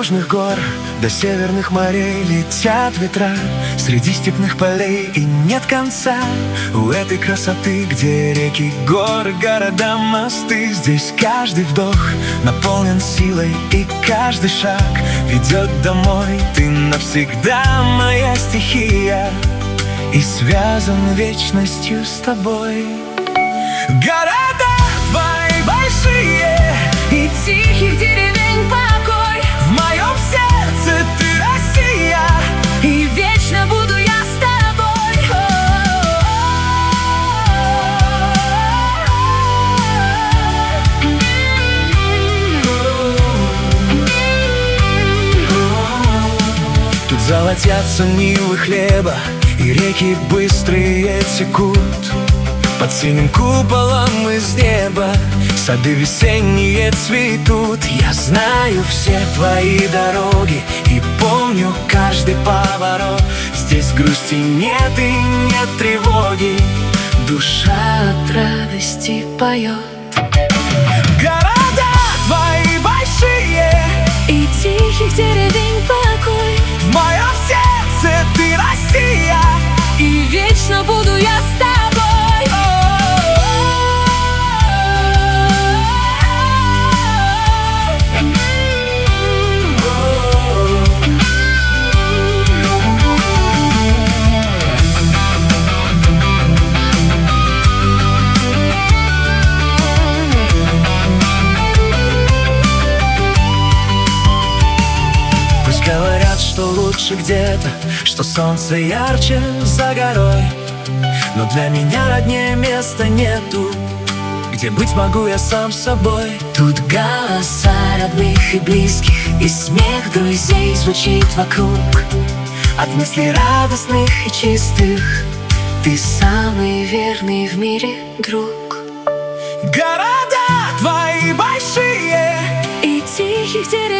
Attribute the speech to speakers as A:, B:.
A: южных гор до северных морей летят ветра, среди степных полей и нет конца у этой красоты, где реки, горы, города, мосты. Здесь каждый вдох наполнен силой, и каждый шаг ведет домой. Ты навсегда моя стихия и связан вечностью с тобой. Города твои большие и
B: тихих деревень покой.
A: в моем сердце ты Россия,
B: И вечно буду я с тобой.
A: Тут золотятся нивы хлеба, и реки быстрые текут. Под синим куполом из неба сады весенние цветут. Я знаю все твои дороги и помню каждый поворот. Здесь грусти нет и нет тревоги, душа от радости поет. Города твои большие
B: И тихих деревень покой.
A: в моем сердце ты Россия,
B: И вечно буду я с тобой.
A: Говорят, что лучше где-то, что солнце ярче за горой. Но для меня роднее места нету, где быть могу я сам собой.
B: Тут голоса родных и близких, и смех друзей звучит вокруг.
A: От мыслей радостных и чистых
B: Ты самый верный в мире друг.
A: города твои большие
B: И тихих деревень